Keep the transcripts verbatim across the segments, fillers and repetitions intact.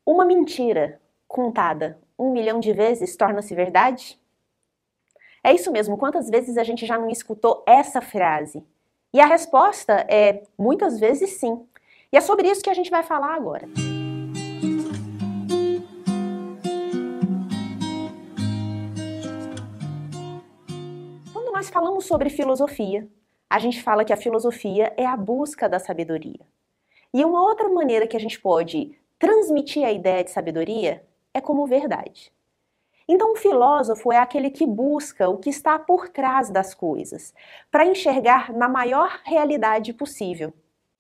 Uma mentira contada um milhão de vezes torna-se verdade? É isso mesmo, quantas vezes a gente já não escutou essa frase? E a resposta é muitas vezes sim. E é sobre isso que a gente vai falar agora. Quando nós falamos sobre filosofia, a gente fala que a filosofia é a busca da sabedoria. E uma outra maneira que a gente pode transmitir a ideia de sabedoria é como verdade. Então, o filósofo é aquele que busca o que está por trás das coisas, para enxergar na maior realidade possível.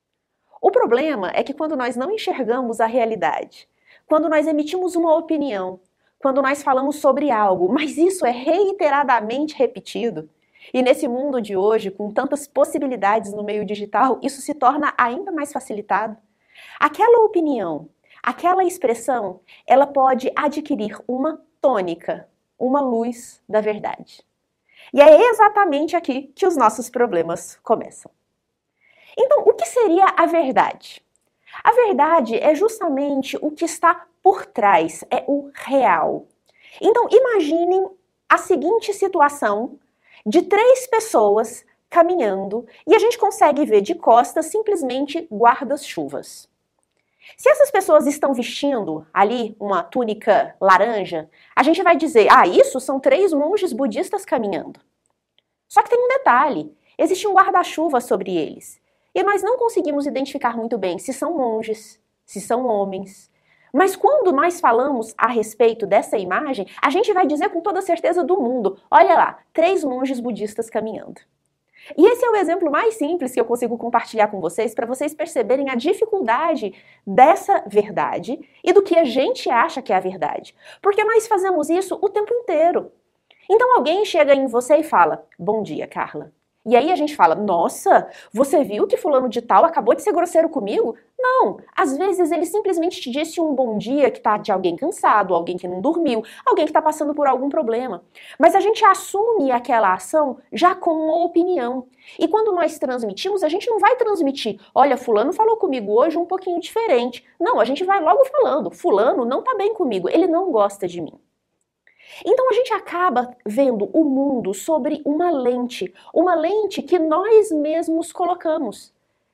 O problema é que quando nós não enxergamos a realidade, quando nós emitimos uma opinião, quando nós falamos sobre algo, mas isso é reiteradamente repetido, e nesse mundo de hoje, com tantas possibilidades no meio digital, isso se torna ainda mais facilitado. Aquela opinião, aquela expressão, ela pode adquirir uma tônica, uma luz da verdade. E é exatamente aqui que os nossos problemas começam. Então, o que seria a verdade? A verdade é justamente o que está por trás, é o real. Então, imaginem a seguinte situação de três pessoas caminhando e a gente consegue ver de costas simplesmente guarda-chuvas. Se essas pessoas estão vestindo ali uma túnica laranja, a gente vai dizer, ah, isso são três monges budistas caminhando. Só que tem um detalhe, existe um guarda-chuva sobre eles. E nós não conseguimos identificar muito bem se são monges, se são homens. Mas quando nós falamos a respeito dessa imagem, a gente vai dizer com toda a certeza do mundo, olha lá, três monges budistas caminhando. E esse é o exemplo mais simples que eu consigo compartilhar com vocês para vocês perceberem a dificuldade dessa verdade e do que a gente acha que é a verdade. Porque nós fazemos isso o tempo inteiro. Então alguém chega em você e fala, bom dia, Carla. E aí a gente fala, nossa, você viu que fulano de tal acabou de ser grosseiro comigo? Não, às vezes ele simplesmente te disse um bom dia que tá de alguém cansado, alguém que não dormiu, alguém que tá passando por algum problema. Mas a gente assume aquela ação já como uma opinião. E quando nós transmitimos, a gente não vai transmitir, olha, fulano falou comigo hoje um pouquinho diferente. Não, a gente vai logo falando, fulano não tá bem comigo, ele não gosta de mim. Então a gente acaba vendo o mundo sobre uma lente, uma lente que nós mesmos colocamos.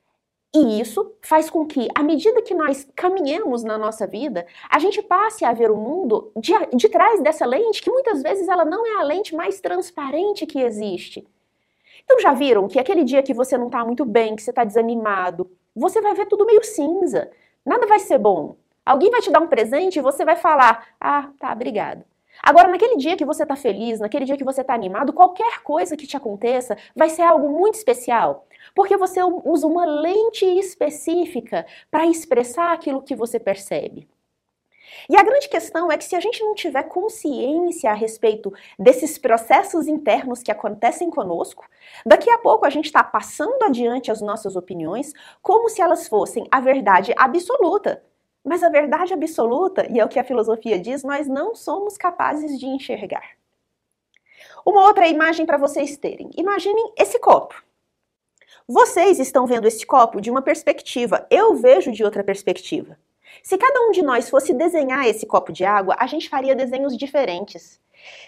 E isso faz com que, à medida que nós caminhamos na nossa vida, a gente passe a ver o mundo de, de trás dessa lente, que muitas vezes ela não é a lente mais transparente que existe. Então já viram que aquele dia que você não está muito bem, que você está desanimado, você vai ver tudo meio cinza, nada vai ser bom. Alguém vai te dar um presente e você vai falar, ah, tá, obrigada. Agora, naquele dia que você está feliz, naquele dia que você está animado, qualquer coisa que te aconteça vai ser algo muito especial, porque você usa uma lente específica para expressar aquilo que você percebe. E a grande questão é que se a gente não tiver consciência a respeito desses processos internos que acontecem conosco, daqui a pouco a gente está passando adiante as nossas opiniões como se elas fossem a verdade absoluta. Mas a verdade absoluta, e é o que a filosofia diz, nós não somos capazes de enxergar. Uma outra imagem para vocês terem. Imaginem esse copo. Vocês estão vendo esse copo de uma perspectiva, eu vejo de outra perspectiva. Se cada um de nós fosse desenhar esse copo de água, a gente faria desenhos diferentes.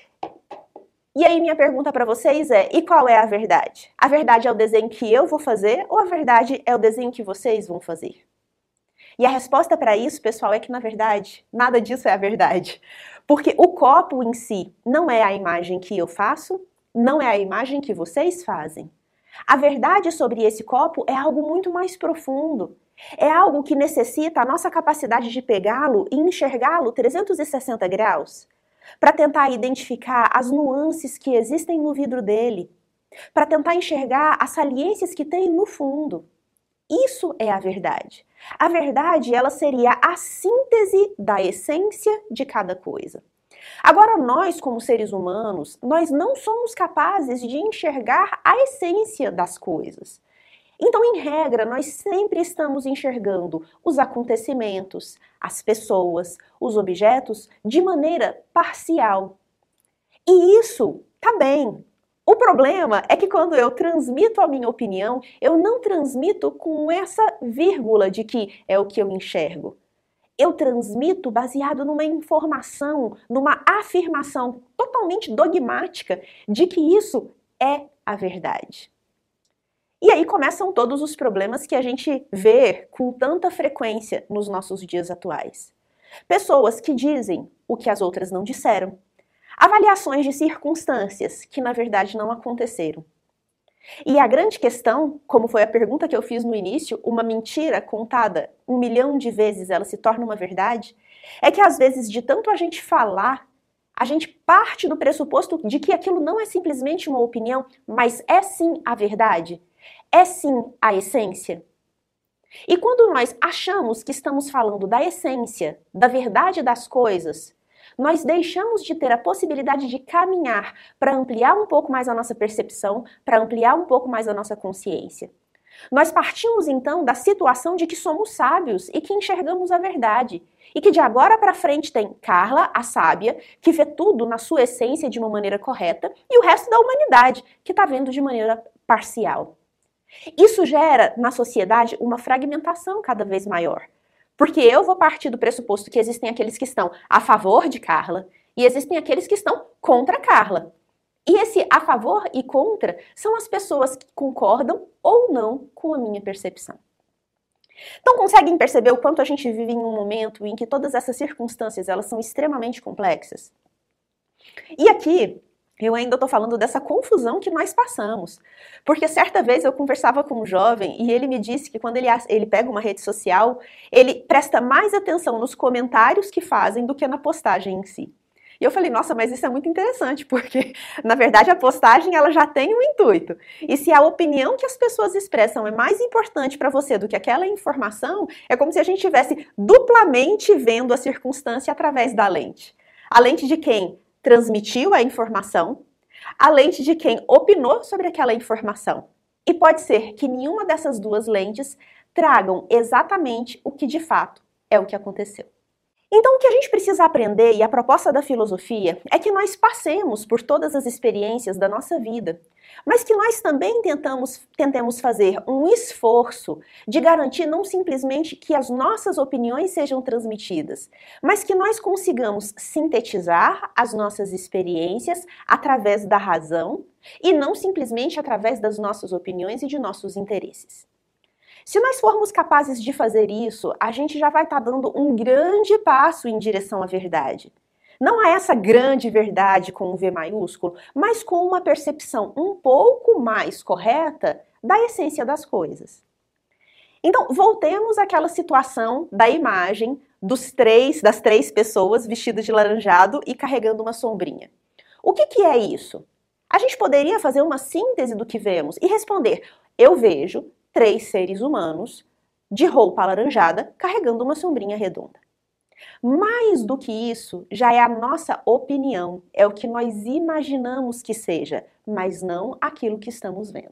E aí minha pergunta para vocês é, e qual é a verdade? A verdade é o desenho que eu vou fazer ou a verdade é o desenho que vocês vão fazer? E a resposta para isso, pessoal, é que, na verdade, nada disso é a verdade. Porque o copo em si não é a imagem que eu faço, não é a imagem que vocês fazem. A verdade sobre esse copo é algo muito mais profundo. É algo que necessita a nossa capacidade de pegá-lo e enxergá-lo trezentos e sessenta graus, para tentar identificar as nuances que existem no vidro dele, para tentar enxergar as saliências que tem no fundo. Isso é a verdade. A verdade, ela seria a síntese da essência de cada coisa. Agora, nós, como seres humanos, nós não somos capazes de enxergar a essência das coisas. Então, em regra, nós sempre estamos enxergando os acontecimentos, as pessoas, os objetos de maneira parcial. E isso tá bem. O problema é que quando eu transmito a minha opinião, eu não transmito com essa vírgula de que é o que eu enxergo. eu transmito baseado numa informação, numa afirmação totalmente dogmática de que isso é a verdade. E aí começam todos os problemas que a gente vê com tanta frequência nos nossos dias atuais. Pessoas que dizem o que as outras não disseram. Avaliações de circunstâncias que na verdade não aconteceram. E a grande questão, como foi a pergunta que eu fiz no início, uma mentira contada um milhão de vezes, ela se torna uma verdade, é que às vezes de tanto a gente falar, a gente parte do pressuposto de que aquilo não é simplesmente uma opinião, mas é sim a verdade, é sim a essência. E quando nós achamos que estamos falando da essência, da verdade das coisas, nós deixamos de ter a possibilidade de caminhar para ampliar um pouco mais a nossa percepção, para ampliar um pouco mais a nossa consciência. Nós partimos então da situação de que somos sábios e que enxergamos a verdade. E que de agora para frente tem Carla, a sábia, que vê tudo na sua essência de uma maneira correta, e o resto da humanidade, que está vendo de maneira parcial. Isso gera na sociedade uma fragmentação cada vez maior. Porque eu vou partir do pressuposto que existem aqueles que estão a favor de Carla e existem aqueles que estão contra Carla. E esse a favor e contra são as pessoas que concordam ou não com a minha percepção. Então conseguem perceber o quanto a gente vive em um momento em que todas essas circunstâncias elas são extremamente complexas? E aqui eu ainda estou falando dessa confusão que nós passamos. Porque certa vez eu conversava com um jovem e ele me disse que quando ele, ele pega uma rede social, ele presta mais atenção nos comentários que fazem do que na postagem em si. E eu falei, nossa, mas isso é muito interessante, porque na verdade a postagem ela já tem um intuito. E se a opinião que as pessoas expressam é mais importante para você do que aquela informação, é como se a gente estivesse duplamente vendo a circunstância através da lente. A lente de quem transmitiu a informação, a lente de quem opinou sobre aquela informação. E pode ser que nenhuma dessas duas lentes tragam exatamente o que de fato é o que aconteceu. Então o que a gente precisa aprender, e a proposta da filosofia, é que nós passemos por todas as experiências da nossa vida, mas que nós também tentamos, tentemos fazer um esforço de garantir não simplesmente que as nossas opiniões sejam transmitidas, mas que nós consigamos sintetizar as nossas experiências através da razão e não simplesmente através das nossas opiniões e de nossos interesses. Se nós formos capazes de fazer isso, a gente já vai estar dando um grande passo em direção à verdade. Não a essa grande verdade com um V maiúsculo, mas com uma percepção um pouco mais correta da essência das coisas. Então, voltemos àquela situação da imagem dos três, das três pessoas vestidas de laranjado e carregando uma sombrinha. O que que é isso? A gente poderia fazer uma síntese do que vemos e responder, eu vejo três seres humanos de roupa alaranjada carregando uma sombrinha redonda. Mais do que isso, já é a nossa opinião, é o que nós imaginamos que seja, mas não aquilo que estamos vendo.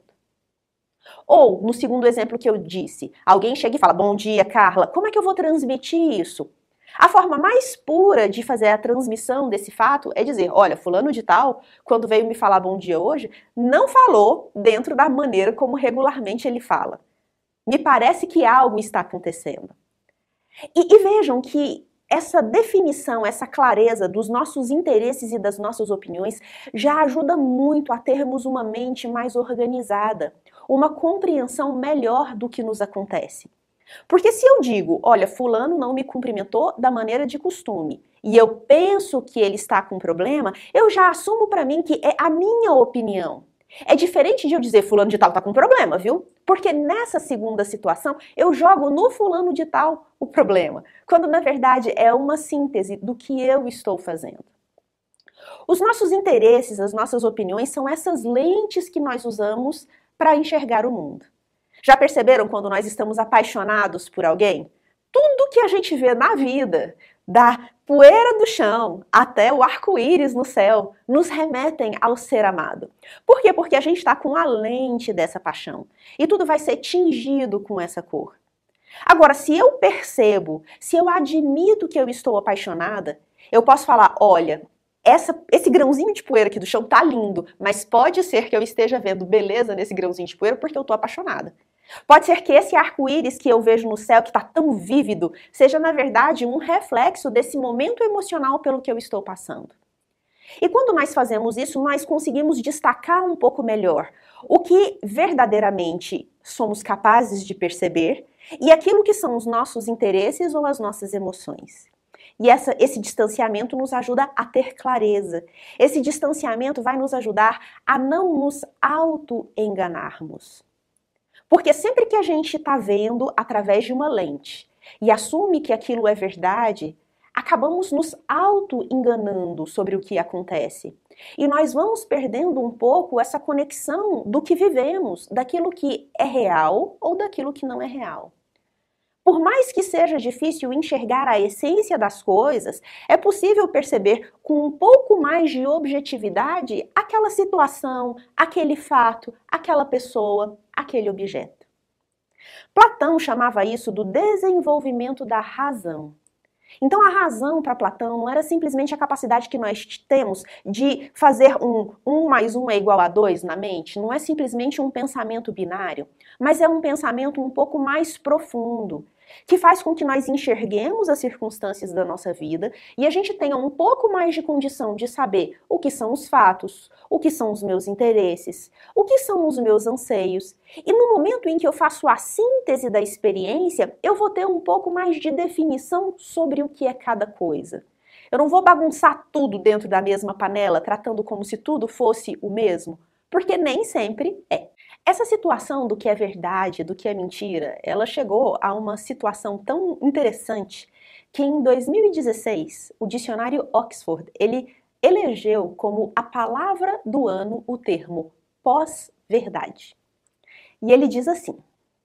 Ou, no segundo exemplo que eu disse, alguém chega e fala, bom dia, Carla, como é que eu vou transmitir isso? A forma mais pura de fazer a transmissão desse fato é dizer, olha, fulano de tal, quando veio me falar bom dia hoje, não falou dentro da maneira como regularmente ele fala. Me parece que algo está acontecendo. E, e vejam que essa definição, essa clareza dos nossos interesses e das nossas opiniões já ajuda muito a termos uma mente mais organizada, uma compreensão melhor do que nos acontece. Porque se eu digo, olha, fulano não me cumprimentou da maneira de costume, e eu penso que ele está com problema, eu já assumo para mim que é a minha opinião. É diferente de eu dizer fulano de tal está com problema, viu? Porque nessa segunda situação eu jogo no fulano de tal o problema, quando na verdade é uma síntese do que eu estou fazendo. Os nossos interesses, as nossas opiniões são essas lentes que nós usamos para enxergar o mundo. Já perceberam quando nós estamos apaixonados por alguém? Tudo que a gente vê na vida, da poeira do chão até o arco-íris no céu, nos remetem ao ser amado. Por quê? Porque a gente está com a lente dessa paixão. E tudo vai ser tingido com essa cor. Agora, se eu percebo, se eu admito que eu estou apaixonada, eu posso falar, olha, essa, esse grãozinho de poeira aqui do chão tá lindo, mas pode ser que eu esteja vendo beleza nesse grãozinho de poeira porque eu tô apaixonada. Pode ser que esse arco-íris que eu vejo no céu, que está tão vívido, seja na verdade um reflexo desse momento emocional pelo que eu estou passando. E quando nós fazemos isso, nós conseguimos destacar um pouco melhor o que verdadeiramente somos capazes de perceber e aquilo que são os nossos interesses ou as nossas emoções. E essa, esse distanciamento nos ajuda a ter clareza. Esse distanciamento vai nos ajudar a não nos auto-enganarmos. Porque sempre que a gente está vendo através de uma lente e assume que aquilo é verdade, acabamos nos auto-enganando sobre o que acontece. E nós vamos perdendo um pouco essa conexão do que vivemos, daquilo que é real ou daquilo que não é real. Por mais que seja difícil enxergar a essência das coisas, é possível perceber com um pouco mais de objetividade aquela situação, aquele fato, aquela pessoa, aquele objeto. Platão chamava isso do desenvolvimento da razão. Então a razão para Platão não era simplesmente a capacidade que nós temos de fazer um um mais um é igual a dois na mente, não é simplesmente um pensamento binário, mas é um pensamento um pouco mais profundo, que faz com que nós enxerguemos as circunstâncias da nossa vida e a gente tenha um pouco mais de condição de saber o que são os fatos, o que são os meus interesses, o que são os meus anseios. E no momento em que eu faço a síntese da experiência, eu vou ter um pouco mais de definição sobre o que é cada coisa. Eu não vou bagunçar tudo dentro da mesma panela, tratando como se tudo fosse o mesmo, porque nem sempre é. Essa situação do que é verdade, do que é mentira, ela chegou a uma situação tão interessante que em dois mil e dezesseis, o dicionário Oxford, ele elegeu como a palavra do ano o termo pós-verdade. E ele diz assim: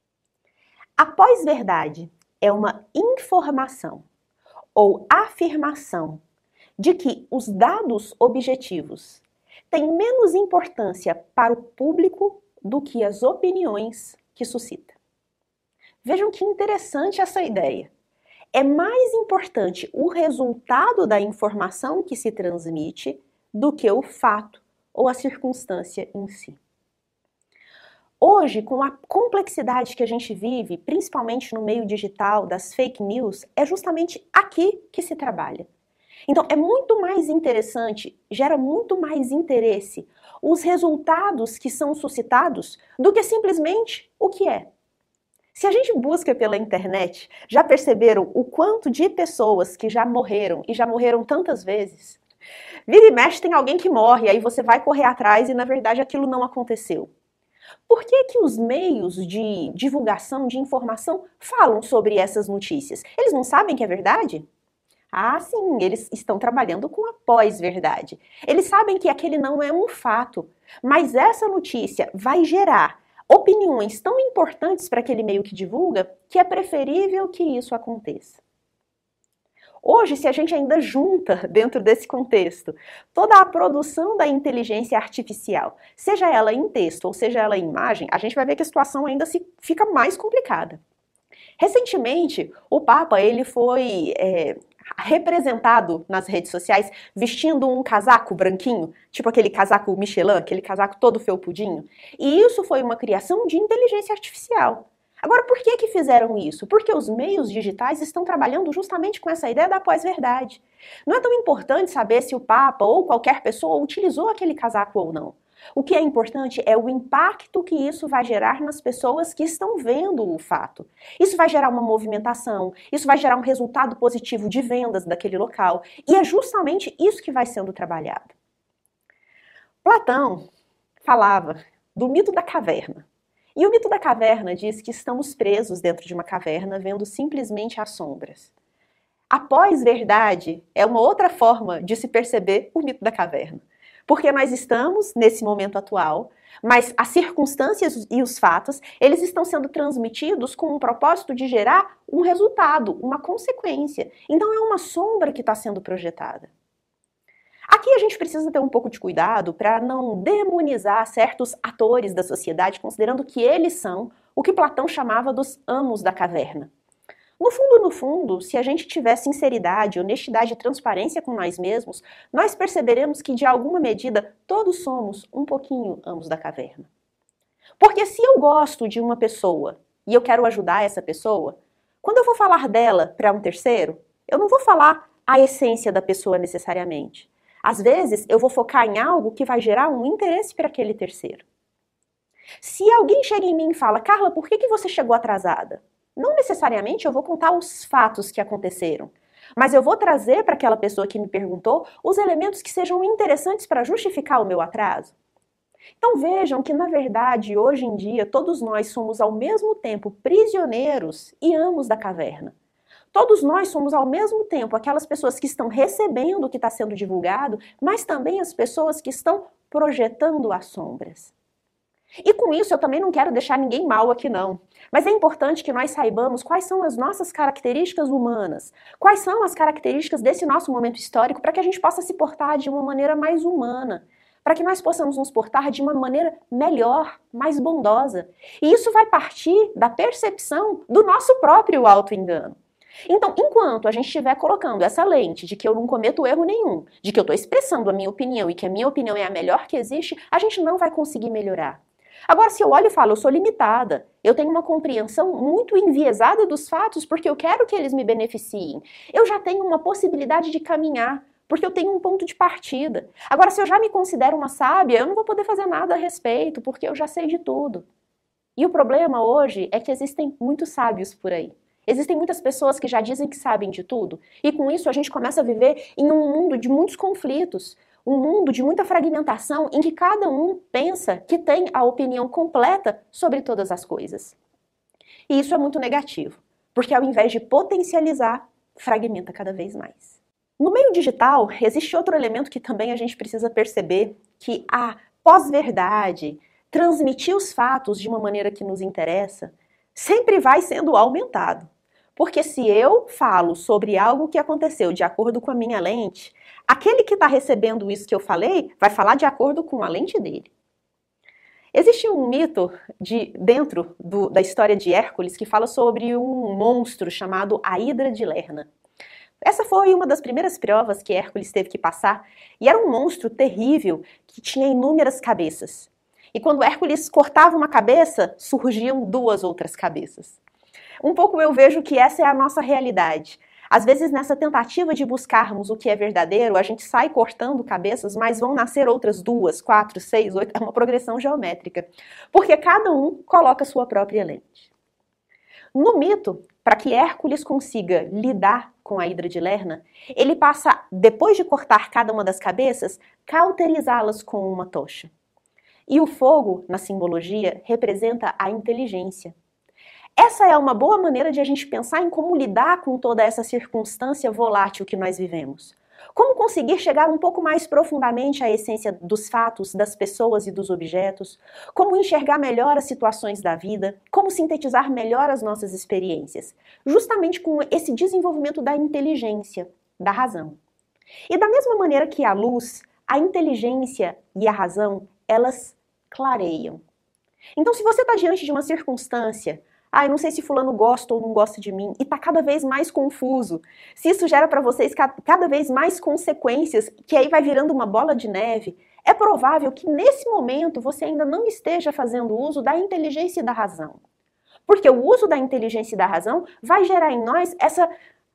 a pós-verdade é uma informação ou afirmação de que os dados objetivos têm menos importância para o público do que as opiniões que suscita. Vejam que interessante essa ideia. É mais importante o resultado da informação que se transmite do que o fato ou a circunstância em si. Hoje, com a complexidade que a gente vive, principalmente no meio digital, das fake news, é justamente aqui que se trabalha. Então, é muito mais interessante, gera muito mais interesse os resultados que são suscitados do que simplesmente o que é. Se a gente busca pela internet, já perceberam o quanto de pessoas que já morreram e já morreram tantas vezes? Vira e mexe tem alguém que morre, aí você vai correr atrás e na verdade aquilo não aconteceu. Por que que os meios de divulgação, de informação, falam sobre essas notícias? Eles não sabem que é verdade? Ah, sim, eles estão trabalhando com a pós-verdade. Eles sabem que aquele não é um fato, mas essa notícia vai gerar opiniões tão importantes para aquele meio que divulga que é preferível que isso aconteça. Hoje, se a gente ainda junta dentro desse contexto toda a produção da inteligência artificial, seja ela em texto ou seja ela em imagem, a gente vai ver que a situação ainda se fica mais complicada. Recentemente, o Papa ele foi é, representado nas redes sociais vestindo um casaco branquinho, tipo aquele casaco Michelin, aquele casaco todo felpudinho. E isso foi uma criação de inteligência artificial. Agora, por que que fizeram isso? Porque os meios digitais estão trabalhando justamente com essa ideia da pós-verdade. Não é tão importante saber se o Papa ou qualquer pessoa utilizou aquele casaco ou não. O que é importante é o impacto que isso vai gerar nas pessoas que estão vendo o fato. Isso vai gerar uma movimentação, isso vai gerar um resultado positivo de vendas daquele local. E é justamente isso que vai sendo trabalhado. Platão falava do mito da caverna. E o mito da caverna diz que estamos presos dentro de uma caverna vendo simplesmente as sombras. A pós-verdade é uma outra forma de se perceber o mito da caverna. Porque nós estamos nesse momento atual, mas as circunstâncias e os fatos, eles estão sendo transmitidos com um propósito de gerar um resultado, uma consequência. Então é uma sombra que está sendo projetada. Aqui a gente precisa ter um pouco de cuidado para não demonizar certos atores da sociedade, considerando que eles são o que Platão chamava dos amos da caverna. No fundo, no fundo, se a gente tiver sinceridade, honestidade e transparência com nós mesmos, nós perceberemos que, de alguma medida, todos somos um pouquinho amos da caverna. Porque se eu gosto de uma pessoa e eu quero ajudar essa pessoa, quando eu vou falar dela para um terceiro, eu não vou falar a essência da pessoa necessariamente. Às vezes, eu vou focar em algo que vai gerar um interesse para aquele terceiro. Se alguém chega em mim e fala, Carla, por que que você chegou atrasada? Não necessariamente eu vou contar os fatos que aconteceram, mas eu vou trazer para aquela pessoa que me perguntou os elementos que sejam interessantes para justificar o meu atraso. Então vejam que, na verdade, hoje em dia, todos nós somos ao mesmo tempo prisioneiros e amos da caverna. Todos nós somos ao mesmo tempo aquelas pessoas que estão recebendo o que está sendo divulgado, mas também as pessoas que estão projetando as sombras. E com isso eu também não quero deixar ninguém mal aqui não, mas é importante que nós saibamos quais são as nossas características humanas, quais são as características desse nosso momento histórico para que a gente possa se portar de uma maneira mais humana, para que nós possamos nos portar de uma maneira melhor, mais bondosa. E isso vai partir da percepção do nosso próprio auto-engano. Então, enquanto a gente estiver colocando essa lente de que eu não cometo erro nenhum, de que eu estou expressando a minha opinião e que a minha opinião é a melhor que existe, a gente não vai conseguir melhorar. Agora, se eu olho e falo, eu sou limitada, eu tenho uma compreensão muito enviesada dos fatos porque eu quero que eles me beneficiem, eu já tenho uma possibilidade de caminhar, porque eu tenho um ponto de partida. Agora, se eu já me considero uma sábia, eu não vou poder fazer nada a respeito, porque eu já sei de tudo. E o problema hoje é que existem muitos sábios por aí. Existem muitas pessoas que já dizem que sabem de tudo, e com isso a gente começa a viver em um mundo de muitos conflitos, um mundo de muita fragmentação em que cada um pensa que tem a opinião completa sobre todas as coisas. E isso é muito negativo, porque ao invés de potencializar, fragmenta cada vez mais. No meio digital, existe outro elemento que também a gente precisa perceber, que a pós-verdade, transmitir os fatos de uma maneira que nos interessa, sempre vai sendo aumentado. Porque se eu falo sobre algo que aconteceu de acordo com a minha lente, aquele que está recebendo isso que eu falei vai falar de acordo com a lente dele. Existe um mito de, dentro do, da história de Hércules que fala sobre um monstro chamado a Hidra de Lerna. Essa foi uma das primeiras provas que Hércules teve que passar, e era um monstro terrível que tinha inúmeras cabeças. E quando Hércules cortava uma cabeça, surgiam duas outras cabeças. Um pouco eu vejo que essa é a nossa realidade. Às vezes, nessa tentativa de buscarmos o que é verdadeiro, a gente sai cortando cabeças, mas vão nascer outras duas, quatro, seis, oito, é uma progressão geométrica. Porque cada um coloca sua própria lente. No mito, para que Hércules consiga lidar com a Hidra de Lerna, ele passa, depois de cortar cada uma das cabeças, cauterizá-las com uma tocha. E o fogo, na simbologia, representa a inteligência. Essa é uma boa maneira de a gente pensar em como lidar com toda essa circunstância volátil que nós vivemos. Como conseguir chegar um pouco mais profundamente à essência dos fatos, das pessoas e dos objetos, como enxergar melhor as situações da vida, como sintetizar melhor as nossas experiências, justamente com esse desenvolvimento da inteligência, da razão. E da mesma maneira que a luz, a inteligência e a razão, elas clareiam. Então, se você está diante de uma circunstância, ah, eu não sei se fulano gosta ou não gosta de mim, e está cada vez mais confuso, se isso gera para vocês cada vez mais consequências, que aí vai virando uma bola de neve, é provável que nesse momento você ainda não esteja fazendo uso da inteligência e da razão. Porque o uso da inteligência e da razão vai gerar em nós essa,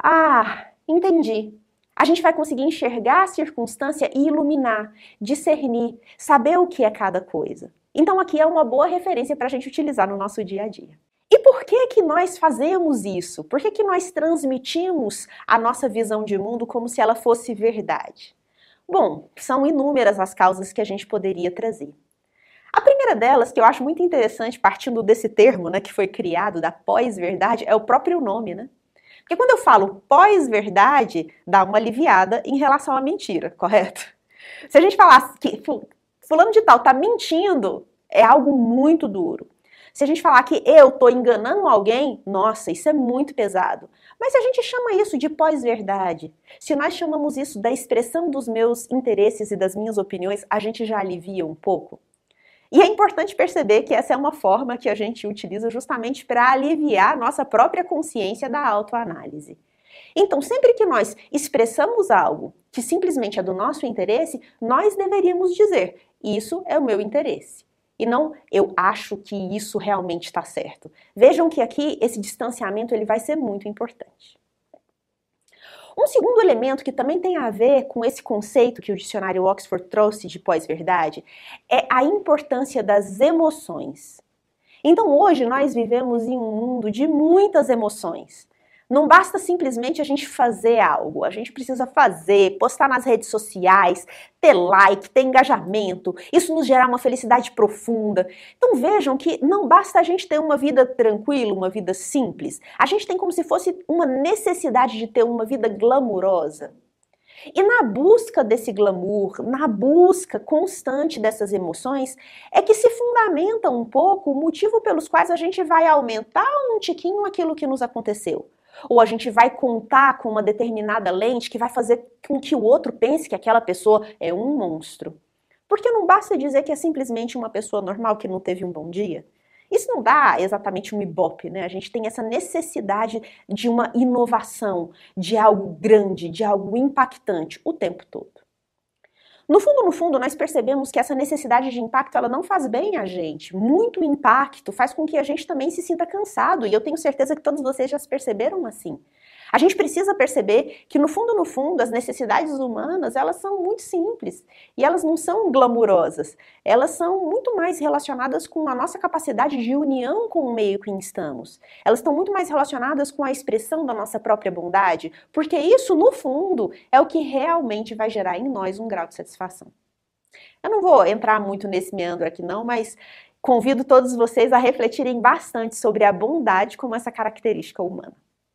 ah, entendi. A gente vai conseguir enxergar a circunstância e iluminar, discernir, saber o que é cada coisa. Então aqui é uma boa referência para a gente utilizar no nosso dia a dia. E por que que nós fazemos isso? Por que que nós transmitimos a nossa visão de mundo como se ela fosse verdade? Bom, são inúmeras as causas que a gente poderia trazer. A primeira delas, que eu acho muito interessante, partindo desse termo, né, que foi criado, da pós-verdade, é o próprio nome, né? Porque quando eu falo pós-verdade, dá uma aliviada em relação à mentira, correto? Se a gente falasse que fulano de tal tá mentindo, é algo muito duro. Se a gente falar que eu tô enganando alguém, nossa, isso é muito pesado. Mas se a gente chama isso de pós-verdade, se nós chamamos isso da expressão dos meus interesses e das minhas opiniões, a gente já alivia um pouco. E é importante perceber que essa é uma forma que a gente utiliza justamente para aliviar a nossa própria consciência da autoanálise. Então, sempre que nós expressamos algo que simplesmente é do nosso interesse, nós deveríamos dizer, isso é o meu interesse. e não eu acho que isso realmente está certo. Vejam que aqui esse distanciamento ele vai ser muito importante. Um segundo elemento que também tem a ver com esse conceito que o dicionário Oxford trouxe de pós-verdade é a importância das emoções. Então hoje nós vivemos em um mundo de muitas emoções. Não basta simplesmente a gente fazer algo, a gente precisa fazer, postar nas redes sociais, ter like, ter engajamento, isso nos gerar uma felicidade profunda. Então vejam que não basta a gente ter uma vida tranquila, uma vida simples, a gente tem como se fosse uma necessidade de ter uma vida glamurosa. E na busca desse glamour, na busca constante dessas emoções, é que se fundamenta um pouco o motivo pelos quais a gente vai aumentar um tiquinho aquilo que nos aconteceu. Ou a gente vai contar com uma determinada lente que vai fazer com que o outro pense que aquela pessoa é um monstro. Porque não basta dizer que é simplesmente uma pessoa normal que não teve um bom dia. Isso não dá exatamente um ibope, né? A gente tem essa necessidade de uma inovação, de algo grande, de algo impactante o tempo todo. No fundo, no fundo, nós percebemos que essa necessidade de impacto, ela não faz bem a gente. Muito impacto faz com que a gente também se sinta cansado, e eu tenho certeza que todos vocês já se perceberam assim. A gente precisa perceber que, no fundo, no fundo, as necessidades humanas, elas são muito simples, e elas não são glamurosas. Elas são muito mais relacionadas com a nossa capacidade de união com o meio que estamos. Elas estão muito mais relacionadas com a expressão da nossa própria bondade, porque isso, no fundo, é o que realmente vai gerar em nós um grau de satisfação. Eu não vou entrar muito nesse meandro aqui não, mas convido todos vocês a refletirem bastante sobre a bondade como essa característica humana.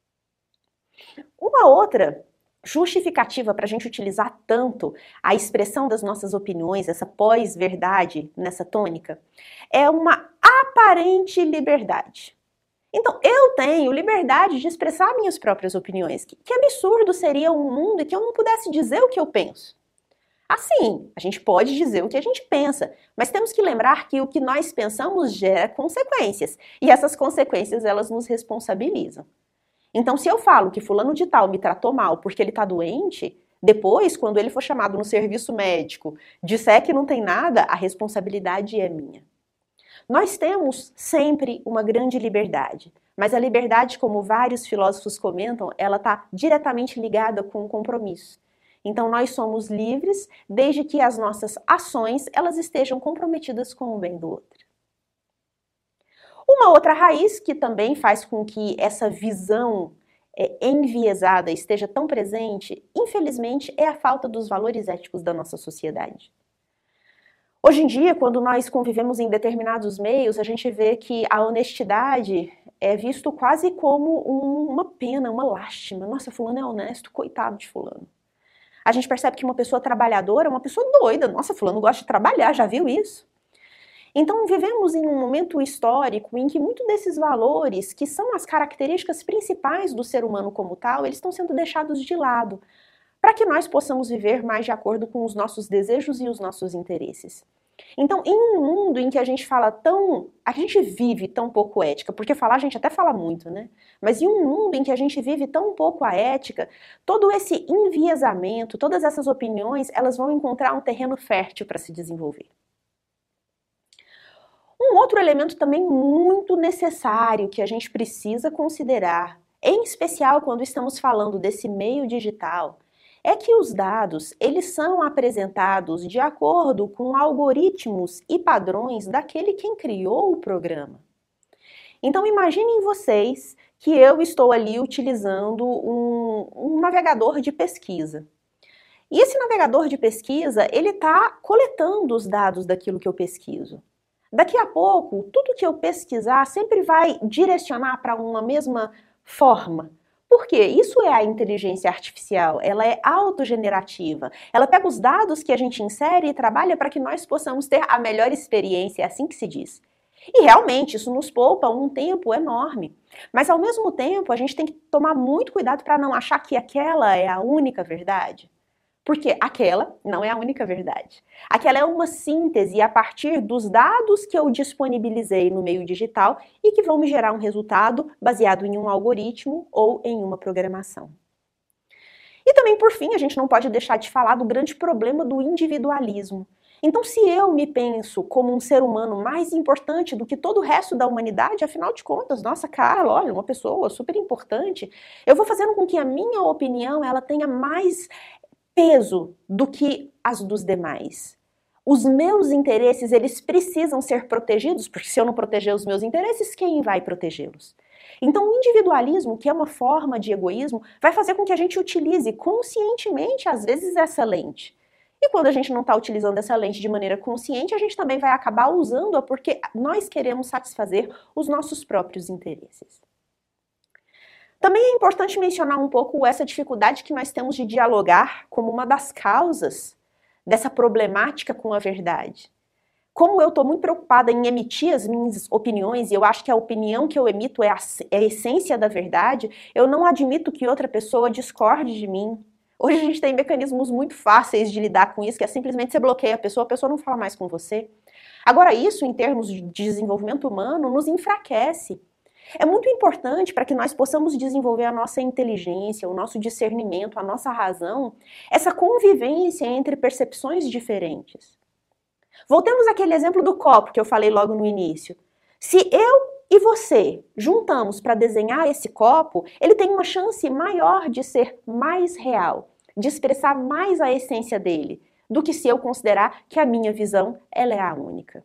Uma outra justificativa para a gente utilizar tanto a expressão das nossas opiniões, essa pós-verdade nessa tônica, é uma aparente liberdade. Então, eu tenho liberdade de expressar minhas próprias opiniões. Que, que absurdo seria um mundo em que eu não pudesse dizer o que eu penso. Assim, a gente pode dizer o que a gente pensa, mas temos que lembrar que o que nós pensamos gera consequências, e essas consequências elas nos responsabilizam. Então, se eu falo que fulano de tal me tratou mal porque ele está doente, depois, quando ele for chamado no serviço médico, disser que não tem nada, a responsabilidade é minha. Nós temos sempre uma grande liberdade, mas a liberdade, como vários filósofos comentam, ela está diretamente ligada com o compromisso. Então, nós somos livres desde que as nossas ações elas estejam comprometidas com o bem do outro. Uma outra raiz que também faz com que essa visão é, enviesada esteja tão presente, infelizmente, é a falta dos valores éticos da nossa sociedade. Hoje em dia, quando nós convivemos em determinados meios, a gente vê que a honestidade é visto quase como um, uma pena, uma lástima. Nossa, fulano é honesto, coitado de fulano. A gente percebe que uma pessoa trabalhadora é uma pessoa doida. Nossa, fulano gosta de trabalhar, já viu isso? Então, vivemos em um momento histórico em que muitos desses valores, que são as características principais do ser humano como tal, eles estão sendo deixados de lado, para que nós possamos viver mais de acordo com os nossos desejos e os nossos interesses. Então, em um mundo em que a gente fala tão... a gente vive tão pouco ética, porque falar a gente até fala muito, né? Mas em um mundo em que a gente vive tão pouco a ética, todo esse enviesamento, todas essas opiniões, elas vão encontrar um terreno fértil para se desenvolver. Um outro elemento também muito necessário que a gente precisa considerar, em especial quando estamos falando desse meio digital, é que os dados, eles são apresentados de acordo com algoritmos e padrões daquele quem criou o programa. Então imaginem vocês que eu estou ali utilizando um, um navegador de pesquisa. E esse navegador de pesquisa, ele está coletando os dados daquilo que eu pesquiso. Daqui a pouco, tudo que eu pesquisar sempre vai direcionar para uma mesma forma. Por quê? Isso é a inteligência artificial, ela é autogenerativa. Ela pega os dados que a gente insere e trabalha para que nós possamos ter a melhor experiência, é assim que se diz. E realmente, isso nos poupa um tempo enorme. Mas ao mesmo tempo, a gente tem que tomar muito cuidado para não achar que aquela é a única verdade. Porque aquela não é a única verdade. Aquela é uma síntese a partir dos dados que eu disponibilizei no meio digital e que vão me gerar um resultado baseado em um algoritmo ou em uma programação. E também, por fim, a gente não pode deixar de falar do grande problema do individualismo. Então, se eu me penso como um ser humano mais importante do que todo o resto da humanidade, afinal de contas, nossa, Carla, olha, uma pessoa super importante, eu vou fazendo com que a minha opinião ela tenha mais peso do que as dos demais. Os meus interesses, eles precisam ser protegidos, porque se eu não proteger os meus interesses, quem vai protegê-los? Então, o individualismo, que é uma forma de egoísmo, vai fazer com que a gente utilize conscientemente, às vezes, essa lente. E quando a gente não está utilizando essa lente de maneira consciente, a gente também vai acabar usando-a porque nós queremos satisfazer os nossos próprios interesses. Também é importante mencionar um pouco essa dificuldade que nós temos de dialogar como uma das causas dessa problemática com a verdade. Como eu estou muito preocupada em emitir as minhas opiniões, e eu acho que a opinião que eu emito é a, é a essência da verdade, eu não admito que outra pessoa discorde de mim. Hoje a gente tem mecanismos muito fáceis de lidar com isso, que é simplesmente você bloqueia a pessoa, a pessoa não fala mais com você. Agora isso, em termos de desenvolvimento humano, nos enfraquece. É muito importante para que nós possamos desenvolver a nossa inteligência, o nosso discernimento, a nossa razão, essa convivência entre percepções diferentes. Voltemos àquele exemplo do copo que eu falei logo no início. Se eu e você juntamos para desenhar esse copo, ele tem uma chance maior de ser mais real, de expressar mais a essência dele, do que se eu considerar que a minha visão ela é a única.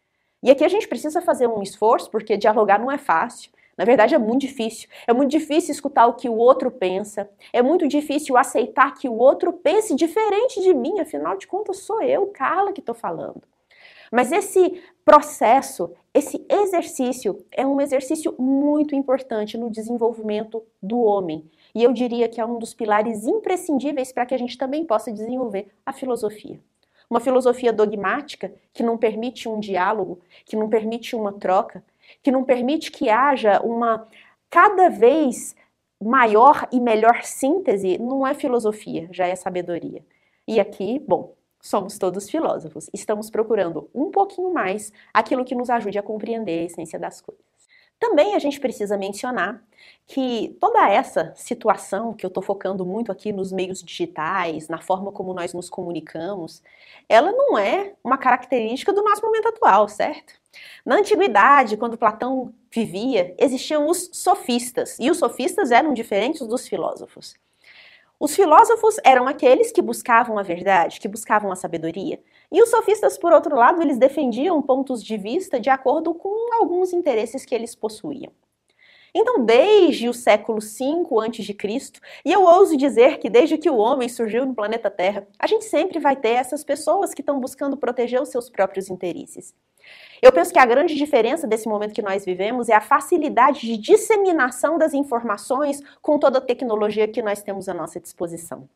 E aqui a gente precisa fazer um esforço, porque dialogar não é fácil. Na verdade é muito difícil. É muito difícil escutar o que o outro pensa. É muito difícil aceitar que o outro pense diferente de mim. Afinal de contas, sou eu, Carla, que estou falando. Mas esse processo, esse exercício é um exercício muito importante no desenvolvimento do homem. E eu diria que é um dos pilares imprescindíveis para que a gente também possa desenvolver a filosofia. Uma filosofia dogmática que não permite um diálogo, que não permite uma troca, que não permite que haja uma cada vez maior e melhor síntese, não é filosofia, já é sabedoria. E aqui, bom, somos todos filósofos, estamos procurando um pouquinho mais aquilo que nos ajude a compreender a essência das coisas. Também a gente precisa mencionar que toda essa situação, que eu estou focando muito aqui nos meios digitais, na forma como nós nos comunicamos, ela não é uma característica do nosso momento atual, certo? Na antiguidade, quando Platão vivia, existiam os sofistas, e os sofistas eram diferentes dos filósofos. Os filósofos eram aqueles que buscavam a verdade, que buscavam a sabedoria. E os sofistas, por outro lado, eles defendiam pontos de vista de acordo com alguns interesses que eles possuíam. Então, desde o século cinco antes de Cristo, e eu ouso dizer que desde que o homem surgiu no planeta Terra, a gente sempre vai ter essas pessoas que estão buscando proteger os seus próprios interesses. Eu penso que a grande diferença desse momento que nós vivemos é a facilidade de disseminação das informações com toda a tecnologia que nós temos à nossa disposição.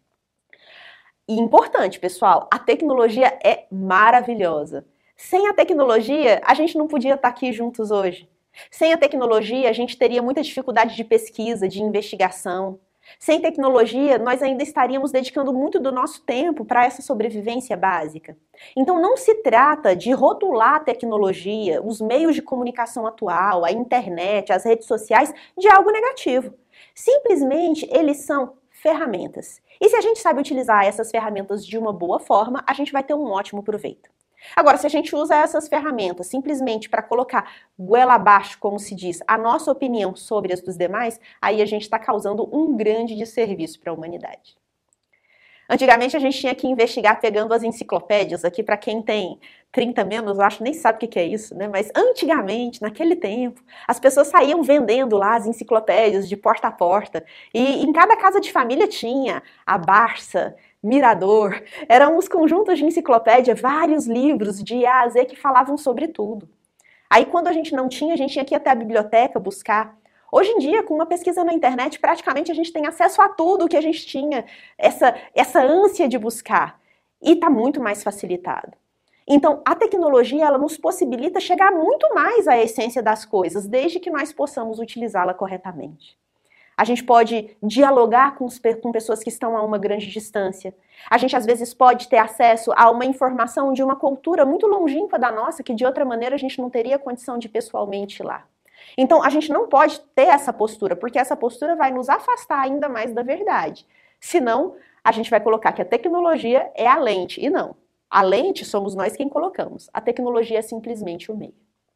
E importante, pessoal, a tecnologia é maravilhosa. Sem a tecnologia, a gente não podia estar aqui juntos hoje. Sem a tecnologia, a gente teria muita dificuldade de pesquisa, de investigação. Sem tecnologia, nós ainda estaríamos dedicando muito do nosso tempo para essa sobrevivência básica. Então não se trata de rotular a tecnologia, os meios de comunicação atual, a internet, as redes sociais, de algo negativo. Simplesmente eles são ferramentas. E se a gente sabe utilizar essas ferramentas de uma boa forma, a gente vai ter um ótimo proveito. Agora, se a gente usa essas ferramentas simplesmente para colocar goela abaixo, como se diz, a nossa opinião sobre as dos demais, aí a gente está causando um grande desserviço para a humanidade. Antigamente a gente tinha que investigar pegando as enciclopédias, aqui para quem tem trinta menos, eu acho, nem sabe o que é isso, né? Mas antigamente, naquele tempo, as pessoas saíam vendendo lá as enciclopédias de porta a porta, e em cada casa de família tinha a Barça, Mirador, eram os conjuntos de enciclopédia, vários livros de A a Z que falavam sobre tudo. Aí quando a gente não tinha, a gente tinha que ir até a biblioteca buscar. Hoje em dia, com uma pesquisa na internet, praticamente a gente tem acesso a tudo que a gente tinha, essa, essa ânsia de buscar. E está muito mais facilitado. Então, a tecnologia, ela nos possibilita chegar muito mais à essência das coisas, desde que nós possamos utilizá-la corretamente. A gente pode dialogar com, os, com pessoas que estão a uma grande distância. A gente, às vezes, pode ter acesso a uma informação de uma cultura muito longínqua da nossa, que de outra maneira a gente não teria condição de pessoalmente ir lá. Então, a gente não pode ter essa postura, porque essa postura vai nos afastar ainda mais da verdade. Senão, a gente vai colocar que a tecnologia é a lente, e não. A lente somos nós quem colocamos, a tecnologia é simplesmente o meio.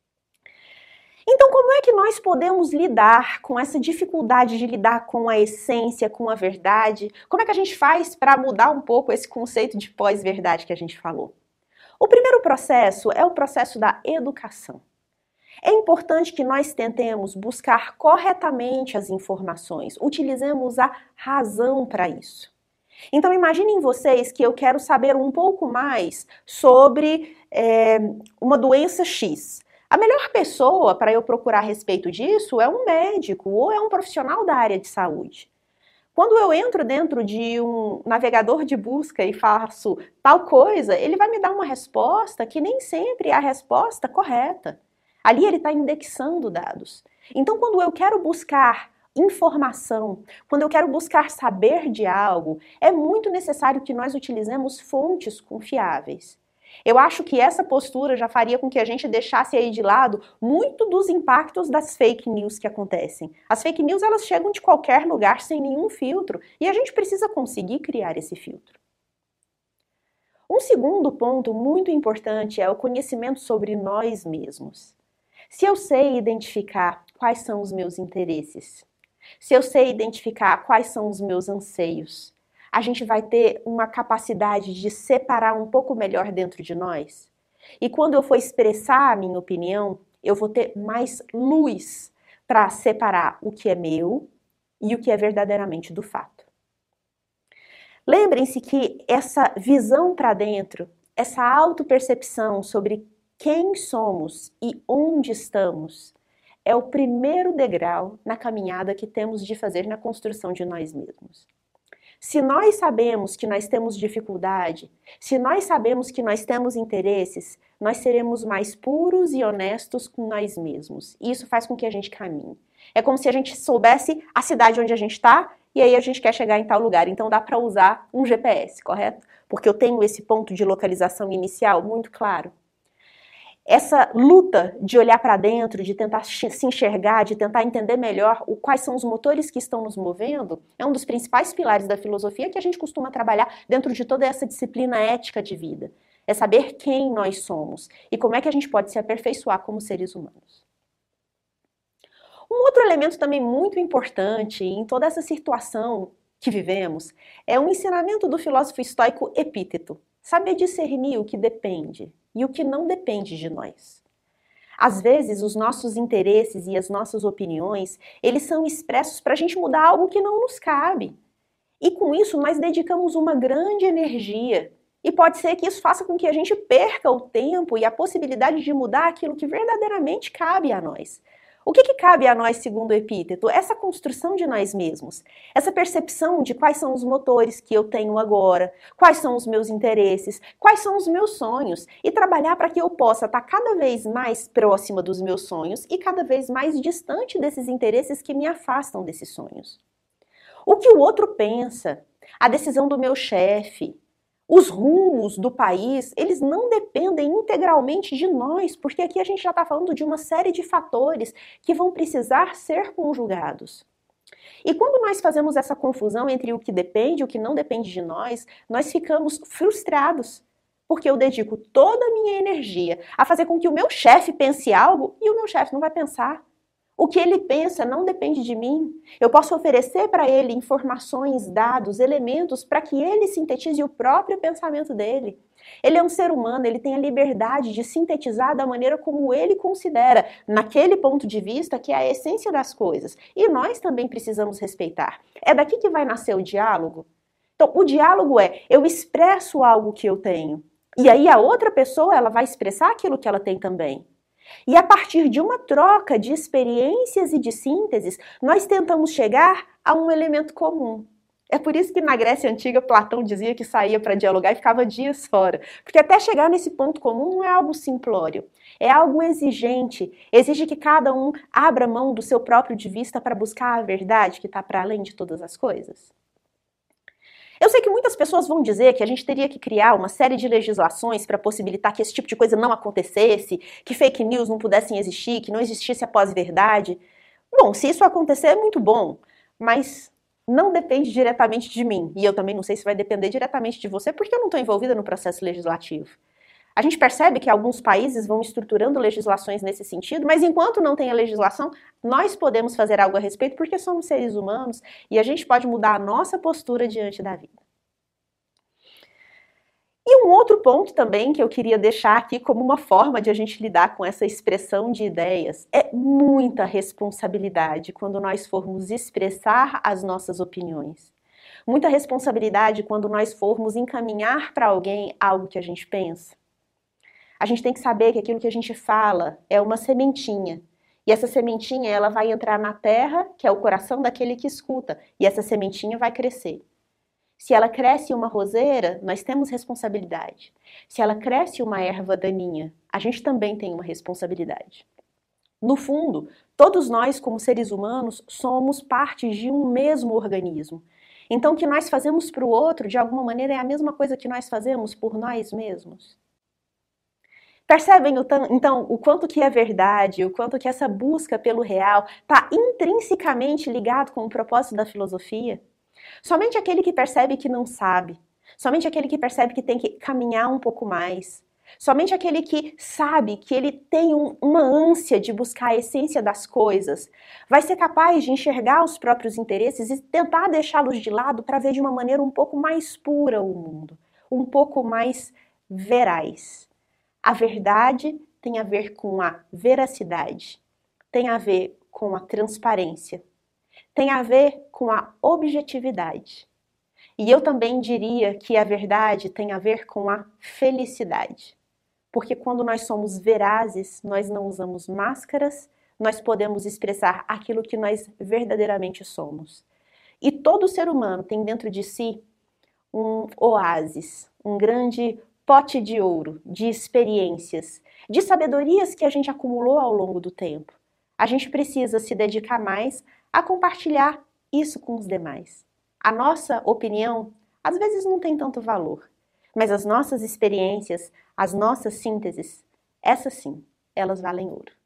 Então, como é que nós podemos lidar com essa dificuldade de lidar com a essência, com a verdade? Como é que a gente faz para mudar um pouco esse conceito de pós-verdade que a gente falou? O primeiro processo é o processo da educação. É importante que nós tentemos buscar corretamente as informações, utilizemos a razão para isso. Então, imaginem vocês que eu quero saber um pouco mais sobre é, uma doença X. A melhor pessoa para eu procurar a respeito disso é um médico ou é um profissional da área de saúde. Quando eu entro dentro de um navegador de busca e faço tal coisa, ele vai me dar uma resposta que nem sempre é a resposta correta. Ali ele está indexando dados. Então, quando eu quero buscar informação, quando eu quero buscar saber de algo, é muito necessário que nós utilizemos fontes confiáveis. Eu acho que essa postura já faria com que a gente deixasse aí de lado muito dos impactos das fake news que acontecem. As fake news, elas chegam de qualquer lugar sem nenhum filtro e a gente precisa conseguir criar esse filtro. Um segundo ponto muito importante é o conhecimento sobre nós mesmos. Se eu sei identificar quais são os meus interesses, se eu sei identificar quais são os meus anseios, a gente vai ter uma capacidade de separar um pouco melhor dentro de nós. E quando eu for expressar a minha opinião, eu vou ter mais luz para separar o que é meu e o que é verdadeiramente do fato. Lembrem-se que essa visão para dentro, essa autopercepção sobre quem somos e onde estamos, é o primeiro degrau na caminhada que temos de fazer na construção de nós mesmos. Se nós sabemos que nós temos dificuldade, se nós sabemos que nós temos interesses, nós seremos mais puros e honestos com nós mesmos. E isso faz com que a gente caminhe. É como se a gente soubesse a cidade onde a gente está e aí a gente quer chegar em tal lugar. Então dá para usar um G P S, correto? Porque eu tenho esse ponto de localização inicial muito claro. Essa luta de olhar para dentro, de tentar se enxergar, de tentar entender melhor o, quais são os motores que estão nos movendo, é um dos principais pilares da filosofia que a gente costuma trabalhar dentro de toda essa disciplina ética de vida. É saber quem nós somos e como é que a gente pode se aperfeiçoar como seres humanos. Um outro elemento também muito importante em toda essa situação que vivemos é um ensinamento do filósofo estoico Epíteto. Saber discernir o que depende e o que não depende de nós. Às vezes, os nossos interesses e as nossas opiniões, eles são expressos para a gente mudar algo que não nos cabe. E com isso, nós dedicamos uma grande energia. E pode ser que isso faça com que a gente perca o tempo e a possibilidade de mudar aquilo que verdadeiramente cabe a nós. O que, que cabe a nós, segundo o Epíteto? Essa construção de nós mesmos, essa percepção de quais são os motores que eu tenho agora, quais são os meus interesses, quais são os meus sonhos, e trabalhar para que eu possa estar cada vez mais próxima dos meus sonhos e cada vez mais distante desses interesses que me afastam desses sonhos. O que o outro pensa, a decisão do meu chefe, os rumos do país, eles não dependem integralmente de nós, porque aqui a gente já está falando de uma série de fatores que vão precisar ser conjugados. E quando nós fazemos essa confusão entre o que depende e o que não depende de nós, nós ficamos frustrados, porque eu dedico toda a minha energia a fazer com que o meu chefe pense algo e o meu chefe não vai pensar. O que ele pensa não depende de mim. Eu posso oferecer para ele informações, dados, elementos para que ele sintetize o próprio pensamento dele. Ele é um ser humano, ele tem a liberdade de sintetizar da maneira como ele considera, naquele ponto de vista que é a essência das coisas. E nós também precisamos respeitar. É daqui que vai nascer o diálogo. Então, o diálogo é, eu expresso algo que eu tenho. E aí a outra pessoa, ela vai expressar aquilo que ela tem também. E a partir de uma troca de experiências e de sínteses, nós tentamos chegar a um elemento comum. É por isso que na Grécia Antiga, Platão dizia que saía para dialogar e ficava dias fora. Porque até chegar nesse ponto comum não é algo simplório, é algo exigente. Exige que cada um abra mão do seu próprio de vista para buscar a verdade que está para além de todas as coisas. Eu sei que muitas pessoas vão dizer que a gente teria que criar uma série de legislações para possibilitar que esse tipo de coisa não acontecesse, que fake news não pudessem existir, que não existisse a pós-verdade. Bom, se isso acontecer é muito bom, mas não depende diretamente de mim, e eu também não sei se vai depender diretamente de você, porque eu não estou envolvida no processo legislativo. A gente percebe que alguns países vão estruturando legislações nesse sentido, mas enquanto não tem a legislação, nós podemos fazer algo a respeito porque somos seres humanos e a gente pode mudar a nossa postura diante da vida. E um outro ponto também que eu queria deixar aqui como uma forma de a gente lidar com essa expressão de ideias é muita responsabilidade quando nós formos expressar as nossas opiniões. Muita responsabilidade quando nós formos encaminhar para alguém algo que a gente pensa. A gente tem que saber que aquilo que a gente fala é uma sementinha. E essa sementinha ela vai entrar na terra, que é o coração daquele que escuta, e essa sementinha vai crescer. Se ela cresce uma roseira, nós temos responsabilidade. Se ela cresce uma erva daninha, a gente também tem uma responsabilidade. No fundo, todos nós, como seres humanos, somos partes de um mesmo organismo. Então, o que nós fazemos para o outro, de alguma maneira, é a mesma coisa que nós fazemos por nós mesmos. Percebem, então, o quanto que é verdade, o quanto que essa busca pelo real está intrinsecamente ligado com o propósito da filosofia? Somente aquele que percebe que não sabe, somente aquele que percebe que tem que caminhar um pouco mais, somente aquele que sabe que ele tem um, uma ânsia de buscar a essência das coisas, vai ser capaz de enxergar os próprios interesses e tentar deixá-los de lado para ver de uma maneira um pouco mais pura o mundo, um pouco mais veraz. A verdade tem a ver com a veracidade, tem a ver com a transparência, tem a ver com a objetividade. E eu também diria que a verdade tem a ver com a felicidade. Porque quando nós somos verazes, nós não usamos máscaras, nós podemos expressar aquilo que nós verdadeiramente somos. E todo ser humano tem dentro de si um oásis, um grande pote de ouro, de experiências, de sabedorias que a gente acumulou ao longo do tempo. A gente precisa se dedicar mais a compartilhar isso com os demais. A nossa opinião, às vezes, não tem tanto valor, mas as nossas experiências, as nossas sínteses, essas sim, elas valem ouro.